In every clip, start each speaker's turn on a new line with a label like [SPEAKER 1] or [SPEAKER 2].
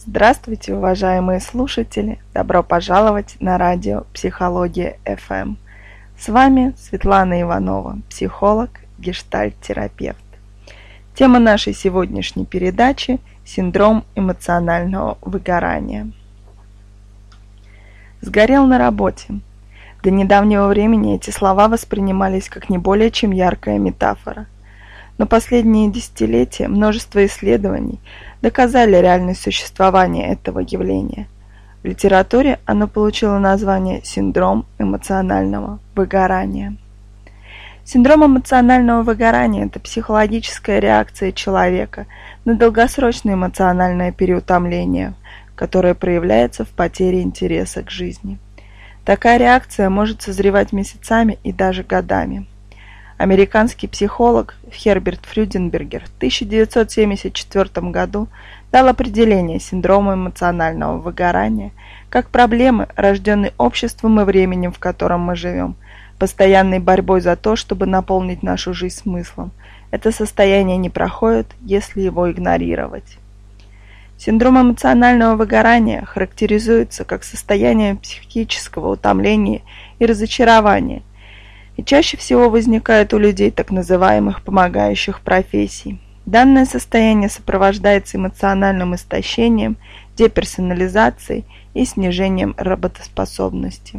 [SPEAKER 1] Здравствуйте, уважаемые слушатели! Добро пожаловать на радио «Психология ФМ». С вами Светлана Иванова, психолог, гештальт-терапевт. Тема нашей сегодняшней передачи – синдром эмоционального выгорания. Сгорел на работе. До недавнего времени эти слова воспринимались как не более чем яркая метафора. Но последние десятилетия множество исследований доказали реальность существования этого явления. В литературе оно получило название «синдром эмоционального выгорания». Синдром эмоционального выгорания – это психологическая реакция человека на долгосрочное эмоциональное переутомление, которое проявляется в потере интереса к жизни. Такая реакция может созревать месяцами и даже годами. Американский психолог Херберт Фрюденбергер в 1974 году дал определение синдрома эмоционального выгорания как проблемы, рожденной обществом и временем, в котором мы живем, постоянной борьбой за то, чтобы наполнить нашу жизнь смыслом. Это состояние не проходит, если его игнорировать. Синдром эмоционального выгорания характеризуется как состояние психического утомления и разочарования, и чаще всего возникает у людей так называемых помогающих профессий. Данное состояние сопровождается эмоциональным истощением, деперсонализацией и снижением работоспособности.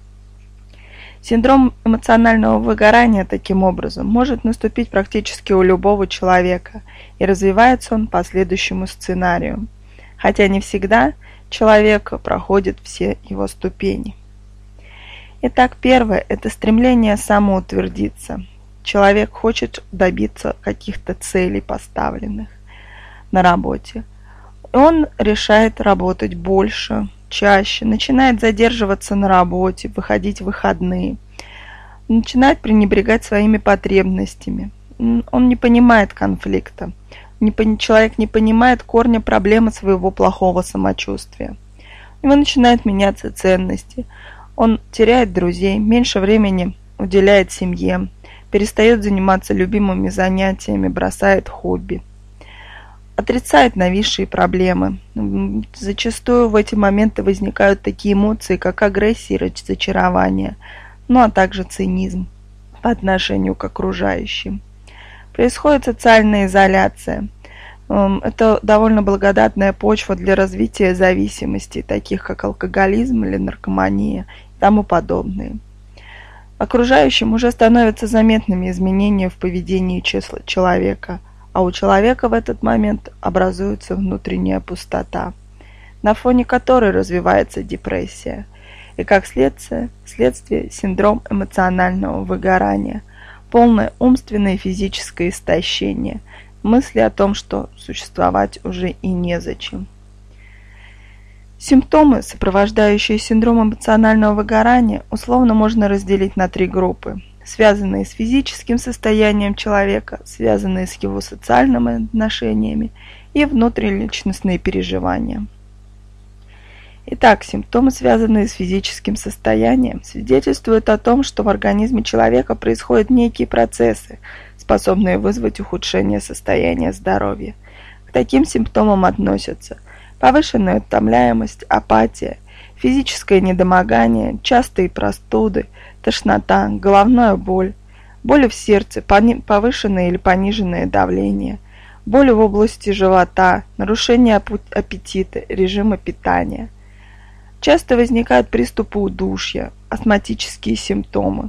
[SPEAKER 1] Синдром эмоционального выгорания, таким образом, может наступить практически у любого человека, и развивается он по следующему сценарию, хотя не всегда человек проходит все его ступени. Итак, первое – это стремление самоутвердиться. Человек хочет добиться каких-то целей, поставленных на работе. Он решает работать больше, чаще, начинает задерживаться на работе, выходить в выходные, начинает пренебрегать своими потребностями. Он не понимает конфликта. Человек не понимает корня проблемы своего плохого самочувствия. У него начинают меняться ценности. Он теряет друзей, меньше времени уделяет семье, перестает заниматься любимыми занятиями, бросает хобби, отрицает нависшие проблемы. Зачастую в эти моменты возникают такие эмоции, как агрессия и разочарование, а также цинизм по отношению к окружающим. Происходит социальная изоляция. Это довольно благодатная почва для развития зависимостей, таких как алкоголизм или наркомания и тому подобные. Окружающим уже становятся заметными изменения в поведении человека, а у человека в этот момент образуется внутренняя пустота, на фоне которой развивается депрессия, и как следствие синдром эмоционального выгорания, полное умственное и физическое истощение, мысли о том, что существовать уже и незачем. Симптомы, сопровождающие синдром эмоционального выгорания, условно можно разделить на три группы, связанные с физическим состоянием человека, связанные с его социальными отношениями и внутриличностные переживания. Итак, симптомы, связанные с физическим состоянием, свидетельствуют о том, что в организме человека происходят некие процессы, способные вызвать ухудшение состояния здоровья. К таким симптомам относятся повышенная утомляемость, апатия, физическое недомогание, частые простуды, тошнота, головная боль, боли в сердце, повышенное или пониженное давление, боли в области живота, нарушение аппетита, режима питания. Часто возникают приступы удушья, астматические симптомы.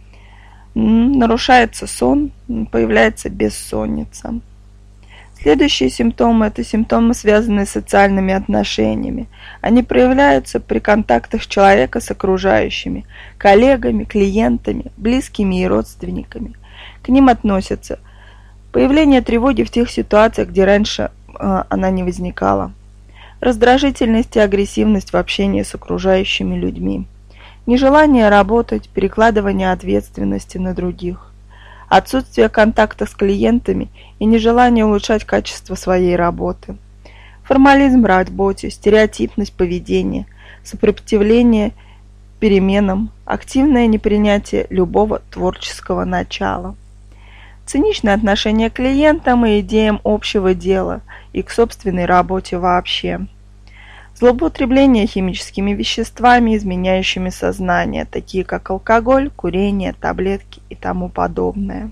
[SPEAKER 1] Нарушается сон, появляется бессонница. Следующие симптомы – это симптомы, связанные с социальными отношениями. Они проявляются при контактах человека с окружающими, коллегами, клиентами, близкими и родственниками. К ним относятся появление тревоги в тех ситуациях, где раньше она не возникала, раздражительность и агрессивность в общении с окружающими людьми, нежелание работать, перекладывание ответственности на других, отсутствие контакта с клиентами и нежелание улучшать качество своей работы, формализм в работе, стереотипность поведения, сопротивление переменам, активное непринятие любого творческого начала, циничное отношение к клиентам и идеям общего дела и к собственной работе вообще, Злоупотребление химическими веществами, изменяющими сознание, такие как алкоголь, курение, таблетки и тому подобное.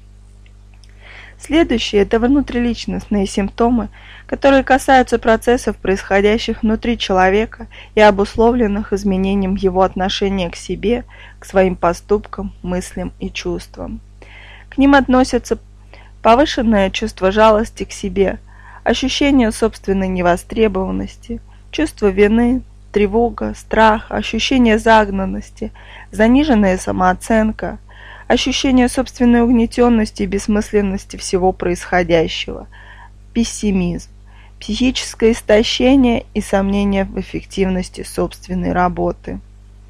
[SPEAKER 1] Следующее – это внутриличностные симптомы, которые касаются процессов, происходящих внутри человека и обусловленных изменением его отношения к себе, к своим поступкам, мыслям и чувствам. К ним относятся повышенное чувство жалости к себе, ощущение собственной невостребованности, чувство вины, тревога, страх, ощущение загнанности, заниженная самооценка, ощущение собственной угнетенности и бессмысленности всего происходящего, пессимизм, психическое истощение и сомнение в эффективности собственной работы.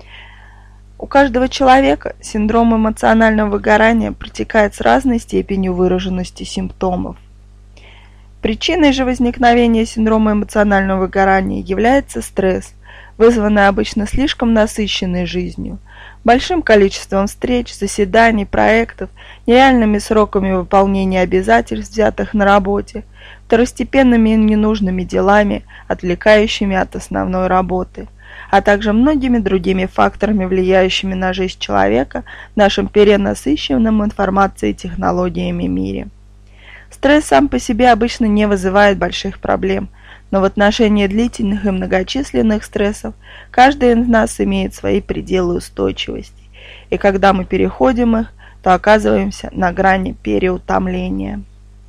[SPEAKER 1] У каждого человека синдром эмоционального выгорания протекает с разной степенью выраженности симптомов. Причиной же возникновения синдрома эмоционального выгорания является стресс, вызванный обычно слишком насыщенной жизнью, большим количеством встреч, заседаний, проектов, нереальными сроками выполнения обязательств, взятых на работе, второстепенными и ненужными делами, отвлекающими от основной работы, а также многими другими факторами, влияющими на жизнь человека в нашем перенасыщенном информацией и технологиями мире. Стресс сам по себе обычно не вызывает больших проблем, но в отношении длительных и многочисленных стрессов каждый из нас имеет свои пределы устойчивости, и когда мы переходим их, то оказываемся на грани переутомления.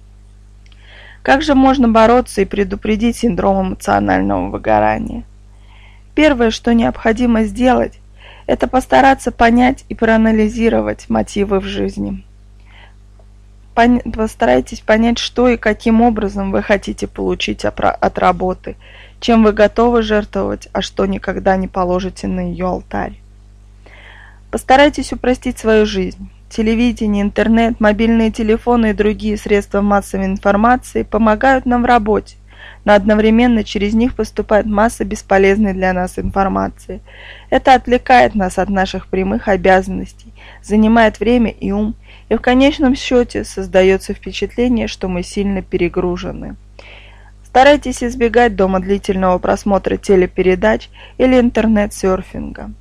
[SPEAKER 1] Как же можно бороться и предупредить синдром эмоционального выгорания? Первое, что необходимо сделать, это постараться понять и проанализировать мотивы в жизни. Постарайтесь понять, что и каким образом вы хотите получить от работы, чем вы готовы жертвовать, а что никогда не положите на ее алтарь. Постарайтесь упростить свою жизнь. Телевидение, интернет, мобильные телефоны и другие средства массовой информации помогают нам в работе, но одновременно через них поступает масса бесполезной для нас информации. Это отвлекает нас от наших прямых обязанностей, занимает время и ум, и в конечном счете создается впечатление, что мы сильно перегружены. Старайтесь избегать дома длительного просмотра телепередач или интернет-серфинга.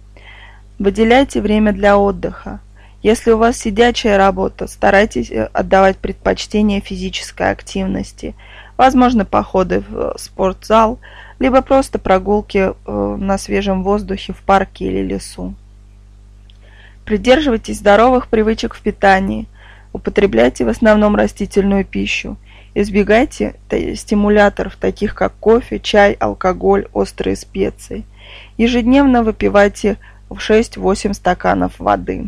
[SPEAKER 1] Выделяйте время для отдыха. Если у вас сидячая работа, старайтесь отдавать предпочтение физической активности, возможно, походы в спортзал, либо просто прогулки на свежем воздухе в парке или лесу. Придерживайтесь здоровых привычек в питании, употребляйте в основном растительную пищу, избегайте стимуляторов, таких как кофе, чай, алкоголь, острые специи. Ежедневно выпивайте 6-8 стаканов воды.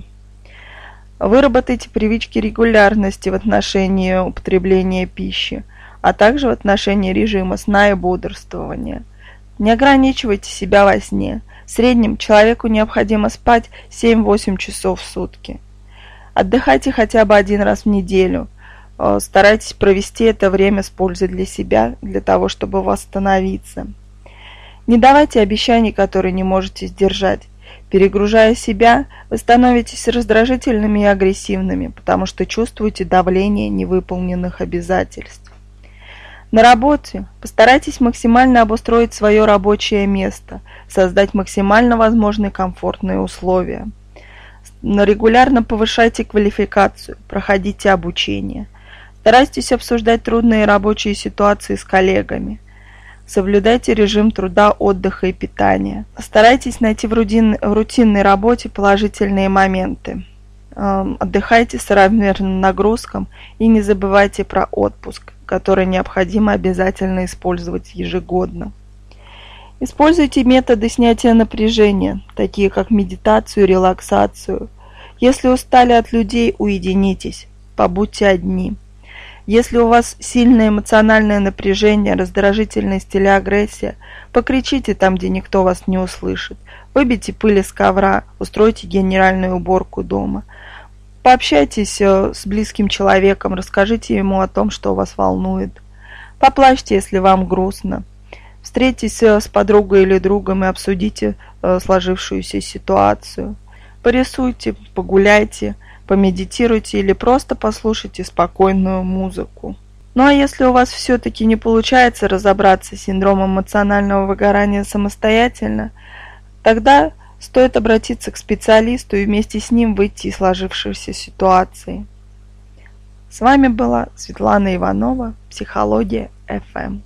[SPEAKER 1] Выработайте привычки регулярности в отношении употребления пищи, а также в отношении режима сна и бодрствования. Не ограничивайте себя во сне. В среднем человеку необходимо спать 7-8 часов в сутки. Отдыхайте хотя бы один раз в неделю. Старайтесь провести это время с пользой для себя, для того, чтобы восстановиться. Не давайте обещаний, которые не можете сдержать. Перегружая себя, вы становитесь раздражительными и агрессивными, потому что чувствуете давление невыполненных обязательств. На работе постарайтесь максимально обустроить свое рабочее место, создать максимально возможные комфортные условия. Но регулярно повышайте квалификацию, проходите обучение. Старайтесь обсуждать трудные рабочие ситуации с коллегами. Соблюдайте режим труда, отдыха и питания. Старайтесь найти в рутинной работе положительные моменты. Отдыхайте с равномерным нагрузкам и не забывайте про отпуск, который необходимо обязательно использовать ежегодно. Используйте методы снятия напряжения, такие как медитацию и релаксацию. Если устали от людей, уединитесь, побудьте одни. Если у вас сильное эмоциональное напряжение, раздражительность или агрессия, покричите там, где никто вас не услышит. Выбейте пыль из ковра, устройте генеральную уборку дома. Пообщайтесь с близким человеком, расскажите ему о том, что вас волнует. Поплачьте, если вам грустно. Встретитесь с подругой или другом и обсудите сложившуюся ситуацию. Порисуйте, погуляйте, помедитируйте или просто послушайте спокойную музыку. Ну а если у вас все-таки не получается разобраться с синдромом эмоционального выгорания самостоятельно, тогда стоит обратиться к специалисту и вместе с ним выйти из сложившейся ситуации. С вами была Светлана Иванова, Психология ФМ.